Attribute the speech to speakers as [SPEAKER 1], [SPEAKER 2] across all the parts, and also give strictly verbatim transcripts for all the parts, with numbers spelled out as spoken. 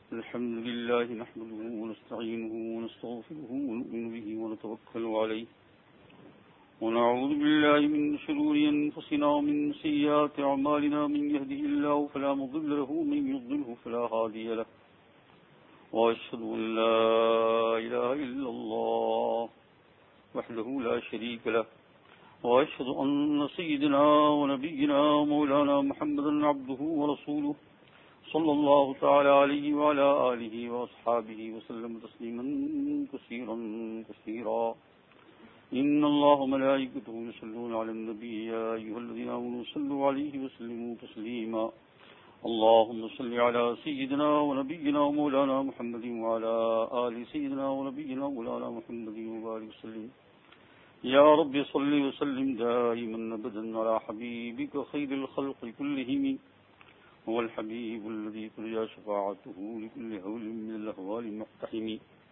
[SPEAKER 1] الحمد لله نحمده ونستعينه ونستغفره ونؤمن به ونتوكل عليه ونعوذ بالله من شرور أنفسنا ومن سيئات أعمالنا من يهده الله فلا مضل له ومن يضلله فلا هادي له وأشهد أن لا إله إلا الله وحده لا شريك له وأشهد أن سيدنا ونبينا مولانا محمدا عبده ورسوله صلى الله تعالى عليه وعلى آله وأصحابه وسلم تسليما كثيرا كثيرا إن الله وملائكته يصلون على النبي يا أيها الذين آمنوا صلوا عليه وسلموا تسليما اللهم صل على سيدنا ونبينا ومولانا محمد وعلى آل سيدنا ونبينا ومولانا محمد وبارك وسلم يا رب صل وسلم دائما أبدا على حبيبك خير الخلق كلهم هو الحبيب الذي ترجى شفاعته لكل هول من الأهوال المقتحم.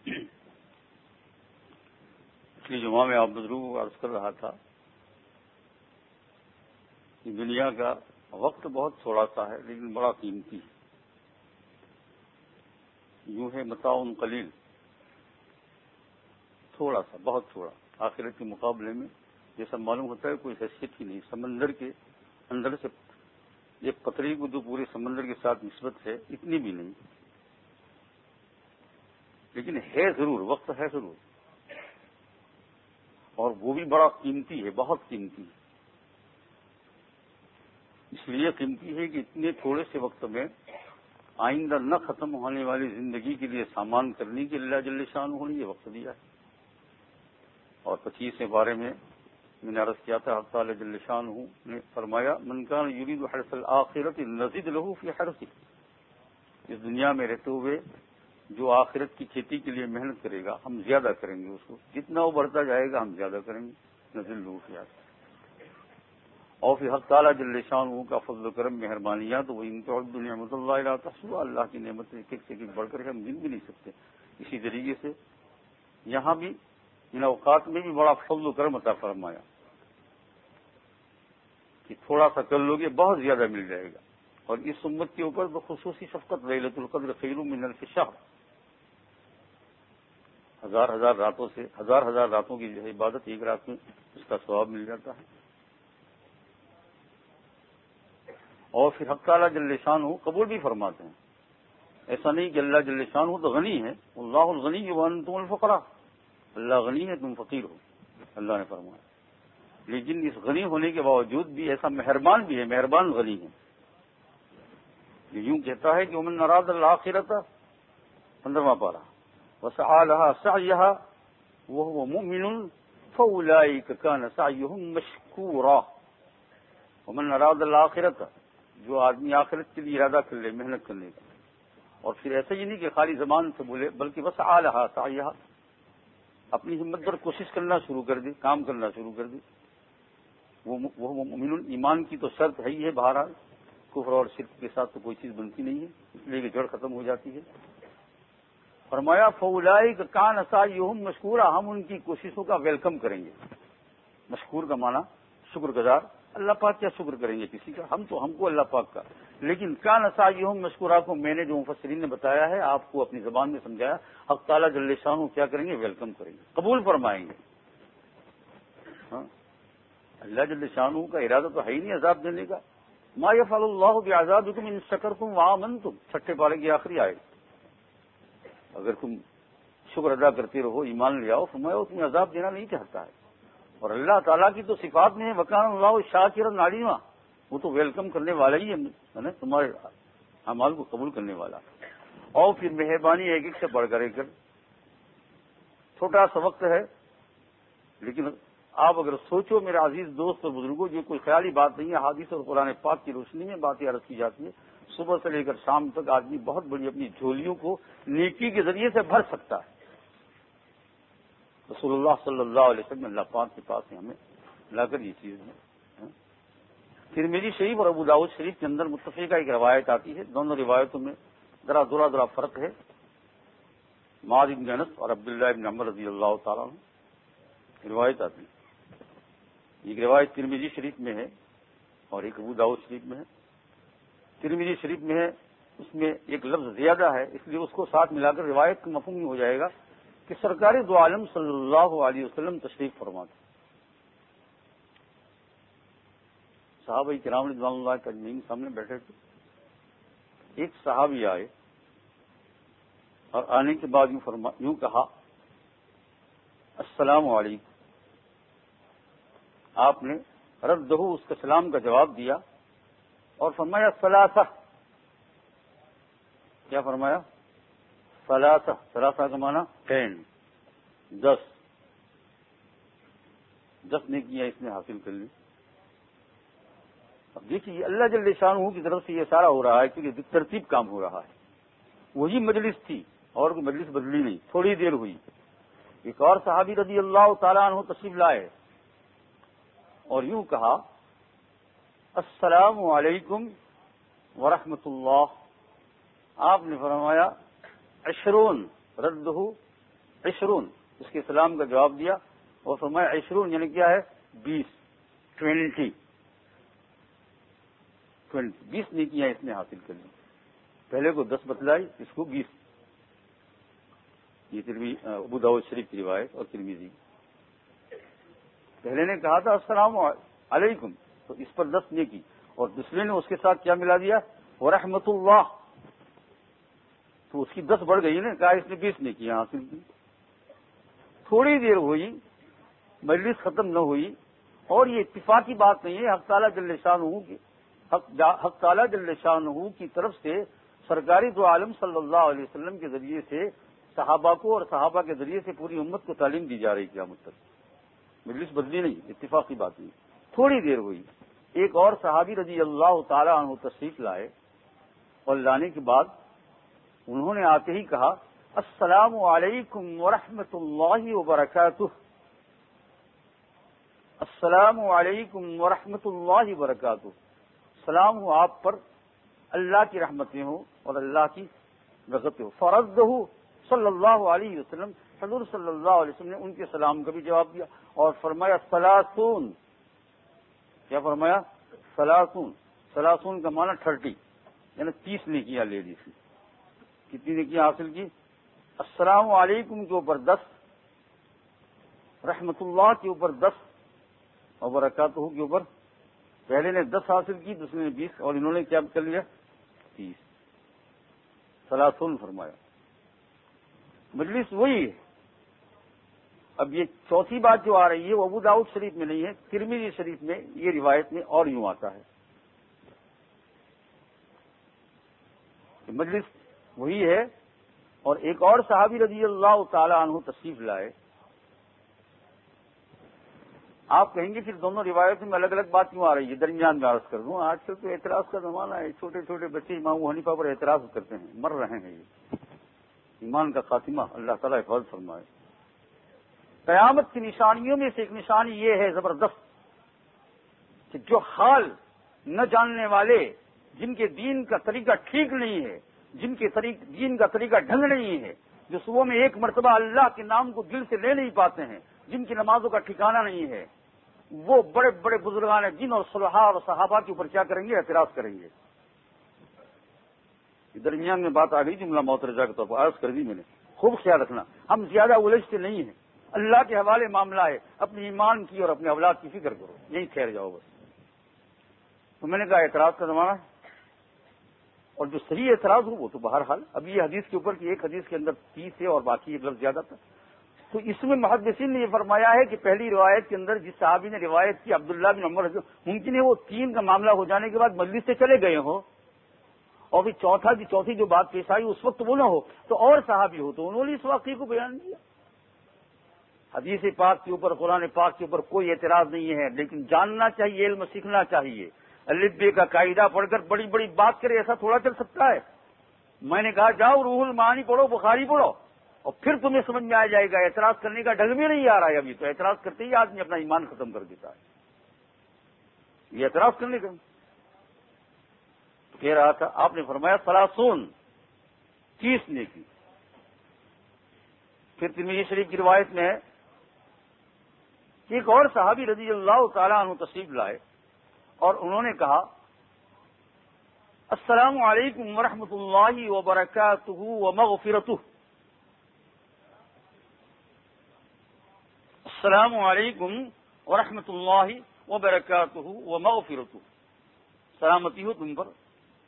[SPEAKER 1] پچھلی جمعہ میں آپ بزرگوں کو عرض کر رہا تھا کہ دنیا کا وقت بہت تھوڑا سا ہے لیکن بڑا قیمتی ہے. یوں ہے متاع قلیل، تھوڑا سا، بہت تھوڑا. آخرت کے مقابلے میں جیسا معلوم ہوتا ہے کوئی حیثیت ہی نہیں. سمندر کے اندر سے ایک قطرے کو جو پورے سمندر کے ساتھ نسبت ہے اتنی بھی نہیں، لیکن ہے ضرور، وقت ہے ضرور، اور وہ بھی بڑا قیمتی ہے، بہت قیمتی ہے. اس لیے قیمتی ہے کہ اتنے تھوڑے سے وقت میں آئندہ نہ ختم ہونے والی زندگی کے لیے سامان کرنے کے اللہ جل شانہ نے یہ وقت دیا ہے. اور پچیسویں بارے میں میں نے عرض کیا تھا، حق تعالی جل شانہ نے فرمایا من کان یرید حرث الآخرۃ نزد له فی حرثہ. اس دنیا میں رہتے ہوئے جو آخرت کی کھیتی کے لیے محنت کرے گا ہم زیادہ کریں گے اس کو، جتنا وہ بڑھتا جائے گا ہم زیادہ کریں گے. نزد له فی حرثہ. اور پھر حق تعالی جل شانہ کا فضل و کرم مہربانیاں تو وہ ان تعدوا نعمت اللہ لا تحصوها، اللہ کی نعمت ایک ایک سے ایک بڑھ کر ہم گن بھی نہیں سکتے. اسی طریقے سے یہاں بھی ان اوقات میں بھی بڑا فضل و کرم عطا فرمایا کہ تھوڑا سا کر لوگے بہت زیادہ مل جائے گا. اور اس امت کے اوپر تو خصوصی شفقت لیلۃ القدر خیر من الف شہر، ہزار ہزار راتوں سے ہزار ہزار راتوں کی جو ہے عبادت ایک رات میں اس کا ثواب مل جاتا ہے. اور پھر حق تعالی جل شانہ قبول بھی فرماتے ہیں. ایسا نہیں کہ اللہ جل شانہ تو غنی ہے، اللہ الغنی وانتم الفقراء، اللہ غنی ہے تم فقیر ہو، اللہ نے فرمایا. لیکن اس غنی ہونے کے باوجود بھی ایسا مہربان بھی ہے، مہربان غنی ہے. یوں کہتا ہے کہ ومن اراد الآخرۃ، پندرہواں پارہ، وسعى لها سعيها وهو مؤمن فاولئك كان سعيهم مشكورا. ومن اراد الآخرۃ، جو آدمی آخرت کے لیے ارادہ کر لے، محنت کرنے کا، اور پھر ایسا ہی نہیں کہ خالی زبان سے بولے بلکہ وسعى لها سعيها، اپنی ہمت پر کوشش کرنا شروع کر دی، کام کرنا شروع کر دی. وہ مومن، ایمان کی تو شرط ہے ہی ہے. بہرحال کفر اور شرک کے ساتھ تو کوئی چیز بنتی نہیں ہے، اس لیے کہ جڑ ختم ہو جاتی ہے. فرمایا فاولئک کان سعیہم مشکورا، ہم ان کی کوششوں کا ویلکم کریں گے. مشکور کا معنی شکر گزار. اللہ پاک کیا شکر کریں گے کسی کا؟ ہم تو ہم کو اللہ پاک کا. لیکن کان سعیہم مشکورا کو میں نے جو مفسرین نے بتایا ہے آپ کو اپنی زبان میں سمجھایا. حق تعالی جل شانہ کیا کریں گے؟ ویلکم کریں گے، قبول فرمائیں گے. ہاں، اللہ جل شانہ کا ارادہ تو ہے ہی نہیں عذاب دینے کا. ما یفعل اللہ بعذابکم ان شکرتم وآمنتم، چھٹے پارے کی آخری آیت. اگر تم شکر ادا کرتے رہو، ایمان لے آؤ، فرمایا وہ تمہیں عذاب دینا نہیں چاہتا ہے. اور اللہ تعالیٰ کی تو صفات میں ہے وکان اللہ شاکرا علیما، وہ تو ویلکم کرنے والا ہی ہے، تمہارے اعمال کو قبول کرنے والا. اور پھر مہربانی ایک ایک سے بڑھ کر ایک چھوٹا سا وقت ہے، لیکن آپ اگر سوچو میرے عزیز دوست اور بزرگوں، یہ کوئی خیالی بات نہیں ہے. حدیث اور قرآن پاک کی روشنی میں باتیں عرض کی جاتی ہے. صبح سے لے کر شام تک آدمی بہت بڑی اپنی جھولیوں کو نیکی کے ذریعے سے بھر سکتا ہے. رسول اللہ صلی اللہ علیہ وسلم اللہ پاک کے پاس سے ہمیں لا کر یہ چیز ہے. ترمذی شریف اور ابو داؤد شریف کے اندر متفقہ ایک روایت آتی ہے. دونوں روایتوں میں ذرا ذرا ذرا فرق ہے. معاذ بن انس اور عبداللہ بن عمر رضی اللہ تعالیٰ عنہ روایت آتی ہے. ایک روایت ترمذی شریف میں ہے اور ایک ابو داؤد شریف میں ہے. ترمذی شریف میں ہے اس میں ایک لفظ زیادہ ہے، اس لیے اس کو ساتھ ملا کر روایت کا مفہوم ہو جائے گا کہ سرکار دو عالم صلی اللہ علیہ وسلم تشریف فرما تھے۔ صحابہ کرام رضوان اللہ اجمعین سامنے بیٹھے تھے، ایک صحابی آئے اور آنے کے بعد یوں فرما یوں کہا السلام علیکم۔ آپ نے رد ہو اس کے سلام کا جواب دیا اور فرمایا ثلاثہ، کیا فرمایا؟ ثلاثہ، ثلاثہ کا معنی ٹین، دس، دس نیکیاں اس نے حاصل کر لی۔ اب دیکھیے اللہ جل شانہ کی طرف سے یہ سارا ہو رہا ہے کیونکہ ترتیب کام ہو رہا ہے، وہی مجلس تھی اور کوئی مجلس بدلی نہیں، تھوڑی دیر ہوئی، ایک اور صحابی رضی اللہ تعالیٰ عنہ تشریف لائے اور یوں کہا السلام علیکم ورحمۃ اللہ۔ آپ نے فرمایا عشرون، رد ہو عشرون، اس کے سلام کا جواب دیا اور فرمایا عشرون یعنی کیا ہے؟ بیس، ٹوینٹی، ٹوینٹی، بیس نیکیاں اس نے حاصل کر لی۔ پہلے کو دس بتلائی، اس کو بیس۔ یہ ترمذی ابو داؤد شریف کی روایت اور ترمذی۔ پہلے نے کہا تھا السلام علیکم تو اس پر دس نیکی، اور دوسرے نے اس کے ساتھ کیا ملا دیا؟ ورحمۃ اللہ، تو اس کی دس بڑھ گئی نا، کہا اس نے بیس نیکیاں حاصل کی۔ تھوڑی دیر ہوئی، مجلس ختم نہ ہوئی، اور یہ اتفاقی بات نہیں ہے، حق تعالیٰ جل شانہ کی حق تعالیٰ جل شانہ کی طرف سے سرکاری دو عالم صلی اللہ علیہ وسلم کے ذریعے سے صحابہ کو اور صحابہ کے ذریعے سے پوری امت کو تعلیم دی جا رہی قیامت تک، مجلس بدلی نہیں، اتفاقی بات نہیں۔ تھوڑی دیر ہوئی، ایک اور صحابی رضی اللہ تعالی عنہ تشریف لائے اور لانے کے بعد انہوں نے آتے ہی کہا السلام علیکم ورحمۃ اللہ وبرکاتہ، السلام علیکم ورحمۃ اللہ وبرکاتہ، سلام ہو آپ پر، اللہ کی رحمتیں ہوں اور اللہ کی برکتیں ہوں۔ فرض ہو صلی اللہ علیہ وسلم، حضور صلی اللہ علیہ وسلم نے ان کے سلام کا بھی جواب دیا اور فرمایا ثلاثون، کیا فرمایا؟ ثلاثون، ثلاثون کا معنی تھرٹی، یعنی تیس نیکیاں لے لی تھی۔ کتنی نیکیاں حاصل کی؟ السلام علیکم کے اوپر دس، رحمت اللہ کے اوپر دس، اور برکاتہ کے اوپر پہلے نے دس حاصل کی، دوسرے نے بیس، اور انہوں نے کیا کر لیا؟ تیس، ثلاثون فرمایا۔ مجلس وہی ہے۔ اب یہ چوتھی بات جو آ رہی ہے وہ ابو داؤد شریف میں نہیں ہے، ترمذی شریف میں یہ روایت میں اور یوں آتا ہے کہ مجلس وہی ہے، اور ایک اور صحابی رضی اللہ تعالی عنہ تشریف لائے۔ آپ کہیں گے پھر دونوں روایتوں میں الگ الگ بات کیوں آ رہی ہے؟ درمیان میں عرض کر دوں، آج کل تو اعتراض کا زمانہ ہے، چھوٹے چھوٹے بچے امام ابو حنیفہ پر اعتراض کرتے ہیں، مر رہے ہیں۔ یہ ایمان کا خاتمہ اللہ تعالیٰ حفاظت فرمائے۔ قیامت کی نشانیوں میں سے ایک نشانی یہ ہے زبردست کہ جو حال نہ جاننے والے، جن کے دین کا طریقہ ٹھیک نہیں ہے، جن کے دین کا طریقہ ڈھنگ نہیں ہے، جو صبح میں ایک مرتبہ اللہ کے نام کو دل سے لے نہیں پاتے ہیں، جن کی نمازوں کا ٹھکانہ نہیں ہے، وہ بڑے بڑے بزرگان دین اور صلحاء اور صحابہ کے اوپر کیا کریں گے؟ اعتراض کریں گے۔ درمیان میں بات آ گئی جملہ معترضہ کے طور پر عرض کر دی میں نے، خوب خیال رکھنا، ہم زیادہ الجھتے نہیں ہیں، اللہ کے حوالے معاملہ ہے، اپنے ایمان کی اور اپنے اولاد کی فکر کرو، یہی ٹھہر جاؤ بس۔ تو میں نے کہا اعتراض کا زمانہ ہے، اور جو صحیح اعتراض ہو وہ تو بہرحال اب یہ حدیث کے اوپر کی ایک حدیث کے اندر تیس ہے اور باقی ایک لفظ زیادہ تھا، تو اس میں محدثین نے یہ فرمایا ہے کہ پہلی روایت کے اندر جس صحابی نے روایت کی عبداللہ بن عمر، ممکن ہے وہ تین کا معاملہ ہو جانے کے بعد مجلس سے چلے گئے ہوں، اور پھر چوتھا کی چوتھی جو بات پیش آئی اس وقت وہ نہ ہو تو اور صحابی ہو تو انہوں نے اس واقعے کو بیان کیا۔ حدیث پاک کے اوپر، قرآن پاک کے اوپر کوئی اعتراض نہیں ہے، لیکن جاننا چاہیے، علم سیکھنا چاہیے۔ الف بے کا قاعدہ پڑھ کر بڑی بڑی بات کرے ایسا تھوڑا چل سکتا ہے۔ میں نے کہا جاؤ روح المعانی پڑھو، بخاری پڑھو، اور پھر تمہیں سمجھ میں آ جائے گا۔ اعتراض کرنے کا ڈھنگ بھی نہیں آ رہا ہے ابھی تو، اعتراض کرتے ہی آدمی اپنا ایمان ختم کر دیتا ہے۔ یہ اعتراض کرنے کا کہہ رہا تھا، آپ نے فرمایا ثلاثون، تیس نے کی۔ پھر ترمذی شریف کی روایت میں ہے ایک اور صحابی رضی اللہ تعالیٰ عنہ تشریف لائے اور انہوں نے کہا السلام علیکم ورحمۃ اللہ وبرکاتہ ومغفرتہ. السلام علیکم ورحمۃ اللہ وبرکاتہ ومغفرتہ. سلامتی ہو تم پر،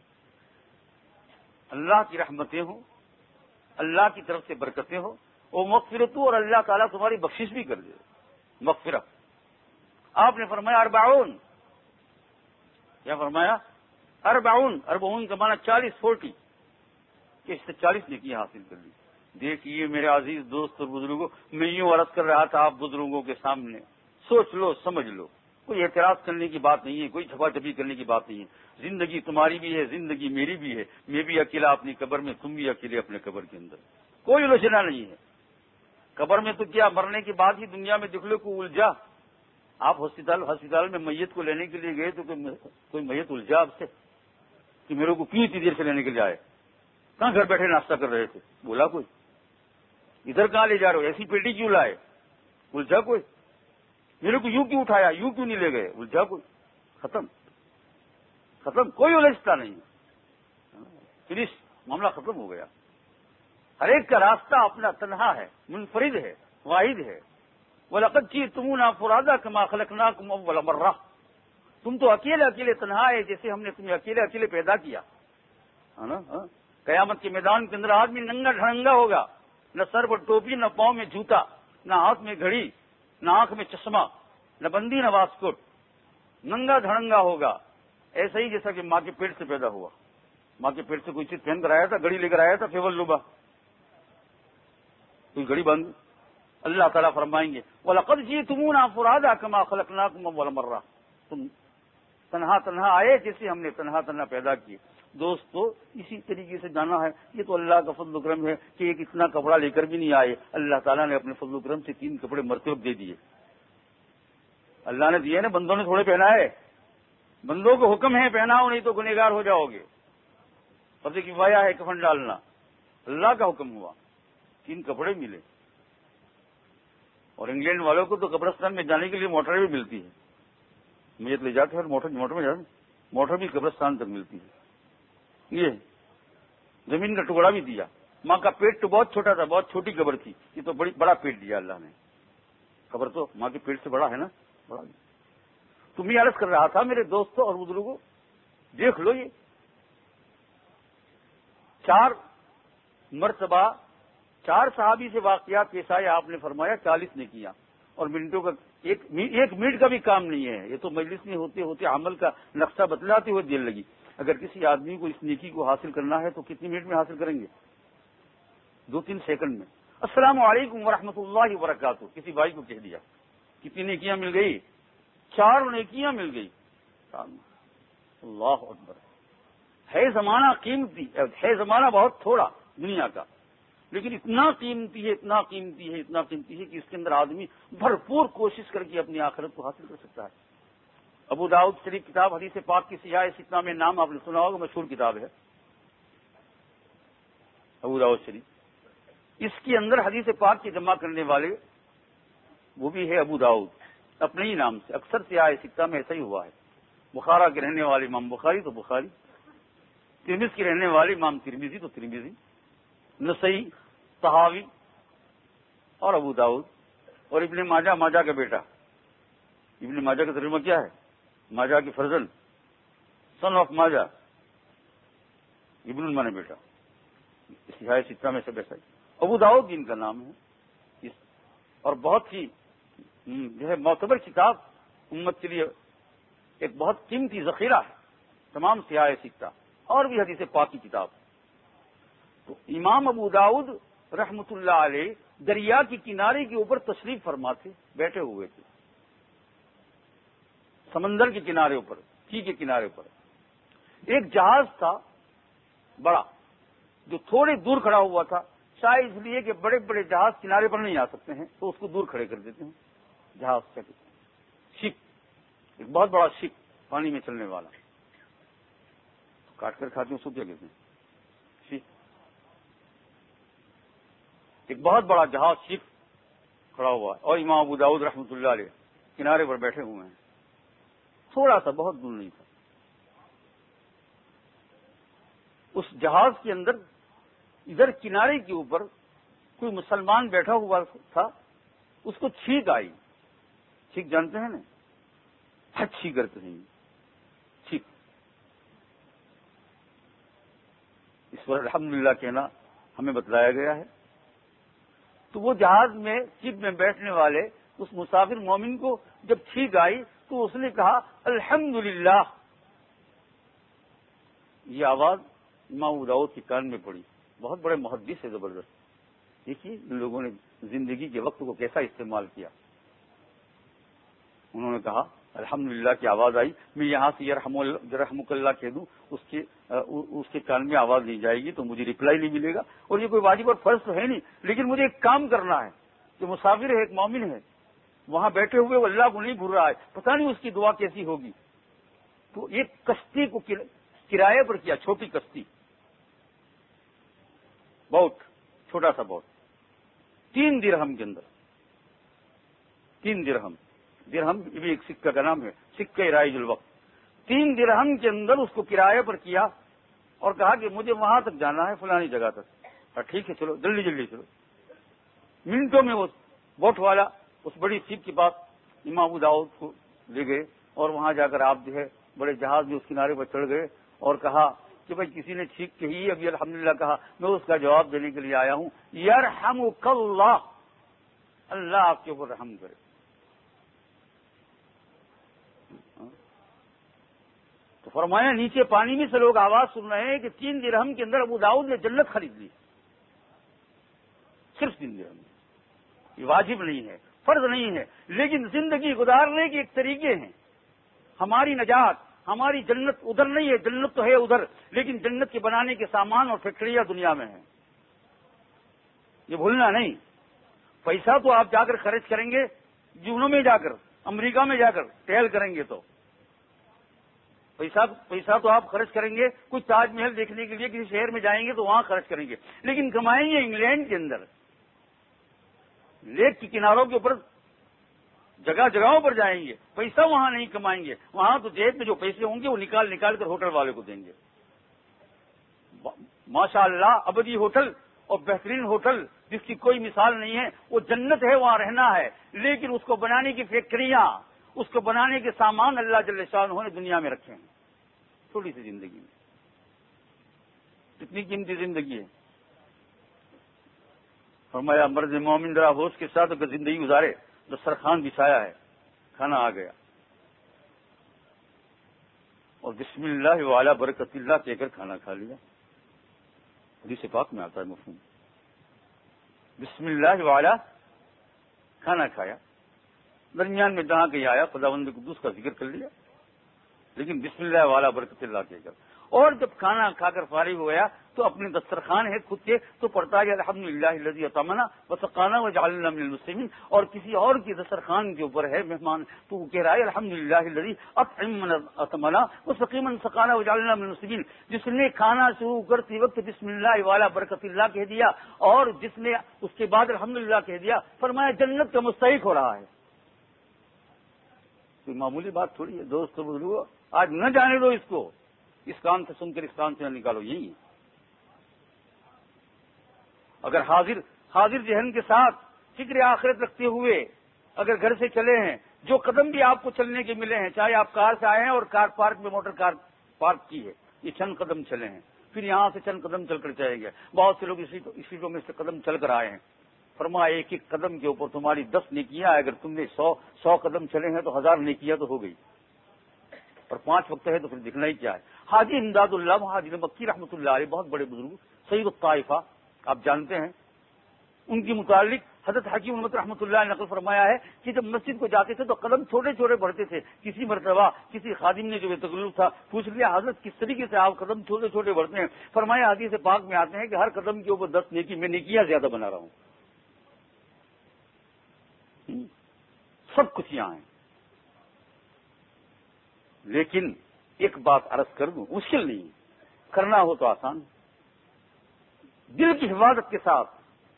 [SPEAKER 1] اللہ کی رحمتیں ہوں، اللہ کی طرف سے برکتیں ہوں، وہ مغفرت اور اللہ تعالیٰ تمہاری بخشش بھی کر دے. مغفرت. آپ نے فرمایا اربعون. کیا فرمایا؟ اربعون. اربعون کا معنی چالیس، فورٹی، کہ اس سے چالیس نیکیاں حاصل کر لی. دیکھیے میرے عزیز دوست اور بزرگوں، میں یوں عرض کر رہا تھا آپ بزرگوں کے سامنے، سوچ لو سمجھ لو. کوئی اعتراض کرنے کی بات نہیں ہے، کوئی چھپا چھپی کرنے کی بات نہیں ہے. زندگی تمہاری بھی ہے، زندگی میری بھی ہے. میں بھی اکیلا اپنی قبر میں، تم بھی اکیلے اپنے قبر کے اندر. کوئی الجھنا نہیں ہے. قبر میں تو کیا، مرنے کے بعد ہی دنیا میں دکھ لو کو الجھا. آپ ہسپتال ہسپتال میں میت کو لینے کے لیے گئے تو کوئی میت الجھا آپ سے کہ میرے کو کیوں اتنی دیر سے لینے کے لیے آئے؟ کہاں گھر بیٹھے ناشتہ کر رہے تھے؟ بولا کوئی؟ ادھر کہاں لے جا رہے ہو؟ ایسی پیٹی کیوں لائے؟ الجھا کوئی؟ میرے کو یوں کیوں اٹھایا، یوں کیوں نہیں لے گئے؟ الجھا کوئی؟ ختم ختم. کوئی الجھتا نہیں. فنش، معاملہ ختم ہو گیا. ہر ایک کا راستہ اپنا تنہا ہے، منفرد ہے، واحد ہے. وَلَقَدْ جِئْتُمُونَا فُرَادَىٰ كَمَا خَلَقْنَاكُمْ أَوَّلَ مَرَّةٍ. تم تو اکیلے اکیلے تنہا ہے جیسے ہم نے تمہیں اکیلے اکیلے پیدا کیا ہے نا. قیامت کے میدان کے اندر آدمی ننگا ڈھنگا ہوگا، نہ سر پر ٹوپی، نہ پاؤں میں جوتا، نہ ہاتھ میں گھڑی، نہ آنکھ میں چشمہ، نہ بندی، نہ واسکٹ. ننگا دھڑنگا ہوگا، ایسا ہی جیسا کہ ماں کے پیٹ سے پیدا ہوا. ماں کے پیٹ سے کوئی چیز پہن کر آیا تھا، گھڑی لے کر آیا تھا، فیول لوبا کوئی گھڑی باندھ. اللہ تعالیٰ فرمائیں گے وَلَقَدْ جِئْتُمُونَا فُرَادَىٰ كَمَا خَلَقْنَاكُمْ أَوَّلَ مَرَّةٍ. تم تنہا تنہا آئے جیسے ہم نے تنہا تنہا پیدا کیے. دوستو اسی طریقے سے جانا ہے. یہ تو اللہ کا فضل و کرم ہے کہ ایک اتنا کپڑا لے کر بھی نہیں آئے. اللہ تعالیٰ نے اپنے فضل و کرم سے تین کپڑے مرتب دے دیے. اللہ نے دیے نا، بندوں نے تھوڑے پہنا ہے. بندوں کو حکم ہے پہناؤ، نہیں تو گنہگار ہو جاؤ گے. فرض کفایہ ہے کفن ڈالنا، اللہ کا حکم ہوا. تین کپڑے ملے. اور انگلینڈ والوں کو تو قبرستان میں جانے کے لیے موٹر بھی ملتی ہے. میت لے جاتے ہیں اور موٹر موٹر میں جاتے موٹر بھی قبرستان تک ملتی ہے. یہ زمین کا ٹکڑا بھی دیا. ماں کا پیٹ تو بہت چھوٹا تھا، بہت چھوٹی قبر تھی. یہ تو بڑی بڑا پیٹ دیا اللہ نے. قبر تو ماں کے پیٹ سے بڑا ہے نا، بڑا. تم یہ عرض کر رہا تھا میرے دوستوں اور بزرگوں، دیکھ لو یہ چار مرتبہ چار صحابی سے واقعات پیش آئے. آپ نے فرمایا چالیس نے کیا. اور منٹوں کا ایک ایک منٹ کا بھی کام نہیں ہے. یہ تو مجلس میں ہوتے ہوتے عمل کا نقشہ بتلاتے ہوئے دیر لگی. اگر کسی آدمی کو اس نیکی کو حاصل کرنا ہے تو کتنی منٹ میں حاصل کریں گے؟ دو تین سیکنڈ میں. السلام علیکم ورحمۃ اللہ وبرکاتہ کسی بھائی کو کہہ دیا. کتنی نیکیاں مل گئی؟ چار نیکیاں مل گئی. اللہ اکبر. ہے زمانہ قیمتی، ہے زمانہ بہت تھوڑا دنیا کا، لیکن اتنا قیمتی ہے، اتنا قیمتی ہے، اتنا قیمتی ہے کہ اس کے اندر آدمی بھرپور کوشش کر کے اپنی آخرت کو حاصل کر سکتا ہے. ابو داؤد شریف کتاب حدیث پاک کی سیاہ ستنا میں نام آپ نے سنا ہوگا، مشہور کتاب ہے ابو داؤد شریف. اس کے اندر حدیث پاک کی جمع کرنے والے وہ بھی ہے ابو داؤد اپنے ہی نام سے. اکثر سیاہ ستہ میں ایسا ہی ہوا ہے. بخارا کے رہنے والے امام بخاری تو بخاری، ترمذ کے رہنے والے امام ترمذی تو ترمذی، نسائی، طحاوی اور ابو داؤد اور ابن ماجہ، ماجہ کا بیٹا. ابن ماجہ کا ترجمہ کیا ہے؟ ماجہ کی فرزند، سن آف ماجہ، ابن المانے بیٹا. سیاہ ستہ میں سے ایسا ہی ابو داؤد جن کا نام ہے. اور بہت ہی جو ہے معتبر کتاب، امت کے لیے ایک بہت قیمتی ذخیرہ ہے تمام سیاہ ستہ اور بھی حدیث پاک کی کتاب. تو امام ابو داؤد رحمۃ اللہ علیہ دریا کے کنارے کے اوپر تشریف فرما تھے، بیٹھے ہوئے تھے سمندر کے کنارے اوپر، سی کے کنارے پر. ایک جہاز تھا بڑا جو تھوڑے دور کھڑا ہوا تھا. شاید اس لیے کہ بڑے بڑے جہاز کنارے پر نہیں آ سکتے ہیں تو اس کو دور کھڑے کر دیتے ہیں. جہاز کیا کہتے ہیں؟ شپ. ایک بہت بڑا شپ پانی میں چلنے والا، کاٹ کر کھاتے ہیں اس کو کیا کہتے ہیں؟ شپ. ایک بہت بڑا جہاز شپ کھڑا ہوا اور امام ابو داؤد رحمۃ اللہ علیہ کنارے پر بیٹھے ہوئے ہیں. تھوڑا سا، بہت دور نہیں تھا. اس جہاز کے اندر ادھر کنارے کے اوپر کوئی مسلمان بیٹھا ہوا تھا، اس کو چھینک آئی. چھینک جانتے ہیں نا، اچھی کرتے ہیں چھینک. اس پر الحمدللہ کہنا ہمیں بتلایا گیا ہے. تو وہ جہاز میں شپ میں بیٹھنے والے اس مسافر مومن کو جب چھینک آئی تو اس نے کہا الحمدللہ. یہ آواز امام ابو داؤد کے کان میں پڑی. بہت بڑے محدث ہے زبردست. دیکھیے ان لوگوں نے زندگی کے وقت کو کیسا استعمال کیا. انہوں نے کہا الحمدللہ کی آواز آئی، میں یہاں سے یرحمک اللہ کہہ دوں، اس کے اس کے کان میں آواز نہیں جائے گی تو مجھے ریپلائی نہیں ملے گا. اور یہ کوئی واجب اور فرض تو ہے نہیں، لیکن مجھے ایک کام کرنا ہے. جو مسافر ہے، ایک مومن ہے، وہاں بیٹھے ہوئے وہ اللہ کو نہیں بھول رہا ہے، پتہ نہیں اس کی دعا کیسی ہوگی. تو ایک کشتی کو کرایہ پر کیا، چھوٹی کشتی، بہت چھوٹا سا بہت، تین درہم کے اندر. تین درہم درہم بھی ایک سکہ کا نام ہے، سکہ رائج الوقت. تین درہم کے اندر اس کو کرایہ پر کیا اور کہا کہ مجھے وہاں تک جانا ہے، فلانی جگہ تک. اور ٹھیک ہے چلو جلدی جلدی چلو. منٹوں میں وہ بوٹ والا اس بڑی شپ کے پاس امام ابو داؤد کو لے گئے اور وہاں جا کر آپ جو ہے بڑے جہاز میں اس کنارے پر چڑھ گئے اور کہا کہ بھائی کسی نے ٹھیک کہی، ابھی الحمدللہ کہا، میں اس کا جواب دینے کے لیے آیا ہوں. یرحمک اللہ، اللہ آپ کے اوپر رحم کرے. تو فرمایا نیچے پانی میں سے لوگ آواز سن رہے ہیں کہ تین درہم کے اندر ابو داؤد نے جنت خرید لی. صرف تین درہم. یہ واجب نہیں ہے، فرض نہیں ہے، لیکن زندگی گزارنے کے ایک طریقے ہیں. ہماری نجات، ہماری جنت ادھر نہیں ہے، جنت تو ہے ادھر، لیکن جنت کے بنانے کے سامان اور فیکٹریاں دنیا میں ہیں. یہ بھولنا نہیں. پیسہ تو آپ جا کر خرچ کریں گے جنوں میں جا کر، امریکہ میں جا کر ٹہل کریں گے تو پیسہ پیسہ تو آپ خرچ کریں گے، کچھ تاج محل دیکھنے کے لیے کسی شہر میں جائیں گے تو وہاں خرچ کریں گے، لیکن کمائیں گے انگلینڈ کے اندر، لیک کے کناروں کے اوپر جگہ جگہوں پر جائیں گے. پیسہ وہاں نہیں کمائیں گے، وہاں تو جیب میں جو پیسے ہوں گے وہ نکال نکال کر ہوٹل والے کو دیں گے. ماشاء اللہ ابدی ہوٹل اور بہترین ہوٹل جس کی کوئی مثال نہیں ہے، وہ جنت ہے، وہاں رہنا ہے، لیکن اس کو بنانے کی فیکٹریاں، اس کو بنانے کے سامان اللہ جل شانہ نے دنیا میں رکھے ہیں. تھوڑی سی زندگی میں کتنی قیمتی زندگی ہے. فرمایا مرد مومن ذرا ہوش کے ساتھ اگر زندگی گزارے، دسترخوان بچھایا ہے، کھانا آ گیا اور بسم اللہ وعلی برکت اللہ کہہ کر کھانا کھا لیا. حدیث پاک میں آتا ہے مفہوم. بسم اللہ وعلی، کھانا کھایا، درمیان میں جہاں کہیں آیا خداوند قدوس کا ذکر کر لیا، لیکن بسم اللہ والا برکت اللہ کہہ کر. اور جب کھانا کھا کر فارغ ہوا تو اپنے دسترخوان ہے خود کے تو پڑھتا ہے الحمدللہ الذی اطعمنا وسقانا وجعلنا من المسلمین. اور کسی اور کی دسترخوان کے اوپر ہے مہمان تو وہ کہہ رہا ہے الحمدللہ الذی اطعمنا وسقانا وجعلنا من المسلمین. جس نے کھانا شروع کرتے وقت بسم اللہ والا برکت اللہ کہہ دیا اور جس نے اس کے بعد الحمدللہ کہہ دیا، فرمایا جنت کا مستحق ہو رہا ہے. کوئی معمولی بات تھوڑی ہے دوست بزرگو. آج نہ جانے دو اس کو، اس کام سے سن کر اس کام سے نہ نکالو. یہی ہے. اگر حاضر حاضر ذہن کے ساتھ فکر آخرت رکھتے ہوئے اگر گھر سے چلے ہیں، جو قدم بھی آپ کو چلنے کے ملے ہیں، چاہے آپ کار سے آئے ہیں اور کار پارک میں موٹر کار پارک کی ہے، یہ چند قدم چلے ہیں، پھر یہاں سے چند قدم چل کر چلے گئے. بہت سے لوگ اسی میں سے قدم چل کر آئے ہیں. فرمایا ایک ایک قدم کے اوپر تمہاری دس نیکیاں، اگر تم نے سو سو قدم چلے ہیں تو ہزار نیکیاں تو ہو گئی، اور پانچ وقت ہے تو پھر دکھنا ہی کیا ہے. حاجی امداد اللہ حاجی مکی رحمۃ اللہ علیہ، بہت بڑے بزرگ، سید الطائفہ آپ جانتے ہیں، ان کے متعلق حضرت حکیم امت رحمۃ اللہ نے نقل فرمایا ہے کہ جب مسجد کو جاتے تھے تو قدم چھوٹے چھوٹے بڑھتے تھے. کسی مرتبہ کسی خادم نے جو تکلف تھا پوچھ لیا حضرت کس طریقے سے آپ قدم چھوٹے چھوٹے بڑھتے ہیں؟ فرمایا حدیث پاک میں آتے ہیں کہ ہر قدم کے اوپر دس نیکی، میں نیکیاں زیادہ بنا رہا ہوں. سب کچھ یہاں ہے. لیکن ایک بات عرض کر دوں، مشکل نہیں، کرنا ہو تو آسان. دل کی حفاظت کے ساتھ.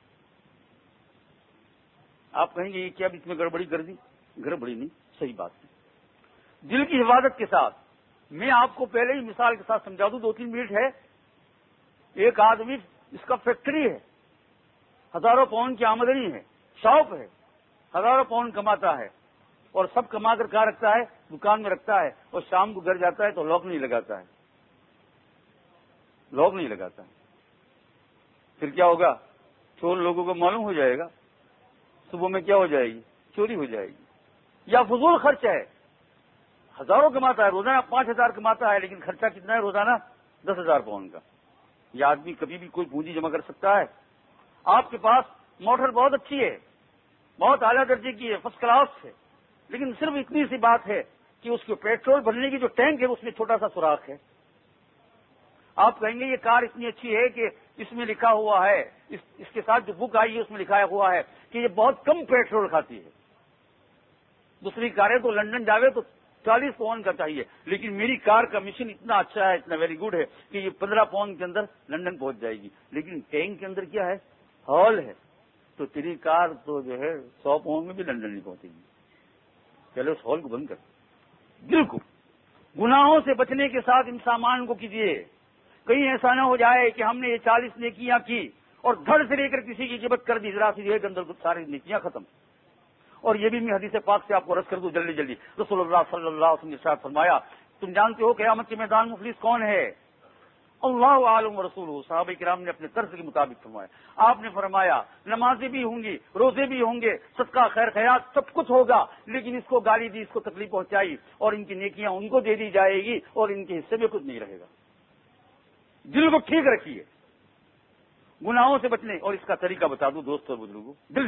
[SPEAKER 1] آپ کہیں گے یہ کیا اس میں گڑبڑی کر دی؟ گڑبڑی نہیں، صحیح بات ہے. دل کی حفاظت کے ساتھ میں آپ کو پہلے ہی مثال کے ساتھ سمجھا دوں، دو تین منٹ ہے. ایک آدمی اس کا فیکٹری ہے، ہزاروں پاؤنڈ کی آمدنی ہے، شاپ ہے، ہزاروں پاؤنڈ کماتا ہے، اور سب کما کر کہاں رکھتا ہے؟ دکان میں رکھتا ہے، اور شام کو گھر جاتا ہے تو لاک نہیں لگاتا ہے، لاک نہیں لگاتا ہے۔ پھر کیا ہوگا؟ چور لوگوں کو معلوم ہو جائے گا، صبح میں کیا ہو جائے گی؟ چوری ہو جائے گی۔ یا فضول خرچ ہے، ہزاروں کماتا ہے، روزانہ پانچ ہزار کماتا ہے، لیکن خرچہ کتنا ہے روزانہ؟ دس ہزار پاؤنڈ کا۔ یہ آدمی کبھی بھی کوئی پونجی جمع کر سکتا ہے؟ آپ کے پاس موٹر بہت اچھی ہے، بہت اعلیٰ درجے کی ہے، فرسٹ کلاس ہے، لیکن صرف اتنی سی بات ہے کہ اس کے پیٹرول بھرنے کی جو ٹینک ہے اس میں چھوٹا سا سوراخ ہے۔ آپ کہیں گے یہ کار اتنی اچھی ہے کہ اس میں لکھا ہوا ہے، اس, اس کے ساتھ جو بک آئی ہے اس میں لکھا ہوا ہے کہ یہ بہت کم پیٹرول کھاتی ہے۔ دوسری کاریں تو لندن جاوے تو چالیس پاؤنڈ کا چاہیے، لیکن میری کار کا مشین اتنا اچھا ہے، اتنا ویری گڈ ہے کہ یہ پندرہ پاؤنڈ کے اندر لندن پہنچ جائے گی، لیکن ٹینک کے اندر کیا ہے؟ ہال ہے، تو تیری کار تو جو ہے سو پاؤنڈ میں بھی لندن نہیں پہنچے گی۔ چلو اس ہال کو بند کر۔ دل کو گناہوں سے بچنے کے ساتھ ان سامان کو کیجیے، کہیں ایسا نہ ہو جائے کہ ہم نے یہ چالیس نیکیاں کی اور گھر سے لے کر کسی کی غیبت کر دی، ذرا سی ایک اندر ساری نیکیاں ختم۔ اور یہ بھی میں حدیث پاک سے آپ کو رد کر دوں جلدی جلدی۔ رسول اللہ صلی اللہ علیہ وسلم نے ارشاد فرمایا، تم جانتے ہو قیامت کے میدان مفلس کون ہے؟ اللہ عالم و رسول۔ صحابہ کرام نے اپنے طرز کے مطابق فرمایا۔ آپ نے فرمایا نمازیں بھی ہوں گی، روزے بھی ہوں گے، صدقہ خیر خیرات سب کچھ ہوگا، لیکن اس کو گالی دی، اس کو تکلیف پہنچائی، اور ان کی نیکیاں ان کو دے دی جائے گی اور ان کے حصے میں کچھ نہیں رہے گا۔ دل کو ٹھیک رکھیے گناہوں سے بچنے، اور اس کا طریقہ بتا دوں دوستوں اور بزرگوں، دل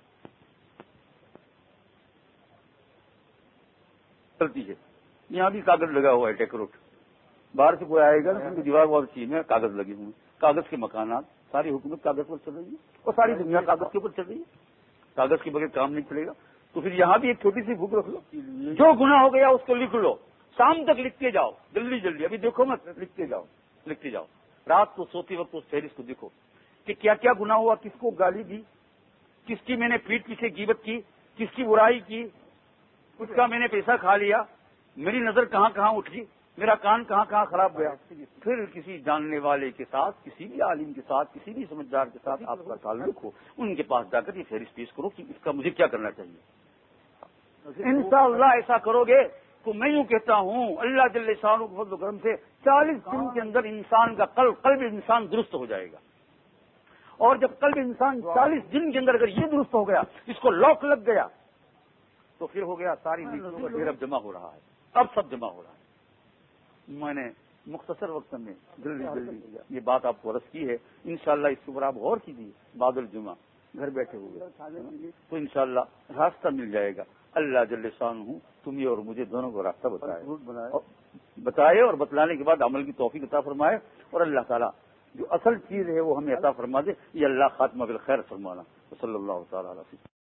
[SPEAKER 1] چلتی ہے۔ یہاں بھی کاغذ لگا ہوا ہے ڈیکوریٹ، باہر سے کوئی آئے گا نا ان کی دیوار بہت اچھی ہے، کاغذ لگے ہوئے ہیں، کاغذ کے مکانات، ساری حکومت کاغذ پر چل رہی ہے اور ساری دنیا کاغذ کے اوپر چل رہی ہے، کاغذ کے بغیر کام نہیں چلے گا۔ تو پھر یہاں بھی ایک چھوٹی سی بک رکھ لو، جو گناہ ہو گیا اس کو لکھ لو، شام تک لکھتے جاؤ، جلدی جلدی، ابھی دیکھو مت، لکھتے جاؤ لکھتے جاؤ، رات کو سوتے وقت اس فہرست کو دیکھو کہ کیا کیا گناہ ہوا، کس کو گالی دی، کس کی میں نے پیٹ پیچھے غیبت کی، کس کی برائی کی، اس کا میں نے پیسہ کھا لیا، میری نظر کہاں کہاں اٹھی، میرا کان کہاں کہاں خراب گیا۔ پھر کسی جاننے والے کے ساتھ، کسی بھی عالم کے ساتھ، کسی بھی سمجھدار کے ساتھ آپ کا تعلق ہو، ان کے پاس جا کر یہ فہرست پیش کرو کہ اس کا مجھے کیا کرنا چاہیے۔ انشاءاللہ ایسا کرو گے تو میں یوں کہتا ہوں اللہ جل شانہ کے فضل و کرم سے چالیس دن کے اندر انسان کا قلب قلب انسان درست ہو جائے گا، اور جب قلب انسان چالیس دن کے اندر اگر یہ درست ہو گیا، اس کو لاک لگ گیا، تو پھر ہو گیا ساری نیکیوں کا ڈھیر اب جمع ہو رہا ہے، اب سب جمع ہو رہا ہے۔ میں نے مختصر وقت میں جلدی جلدی یہ بات آپ کو عرض کی ہے، انشاءاللہ اس کے اوپر آپ غور کیجیے بعد الجمعہ گھر بیٹھے ہوئے تو انشاءاللہ راستہ مل جائے گا۔ اللہ جل شانہ تمہیں اور مجھے دونوں کو راستہ بتائے بتائے اور بتلانے کے بعد عمل کی توفیق عطا فرمائے، اور اللہ تعالیٰ جو اصل چیز ہے وہ ہمیں عطا فرما دے۔ یہ اللہ خاتمہ بالخیر فرمانا۔ صلی اللہ تعالیٰ علیہ وسلم۔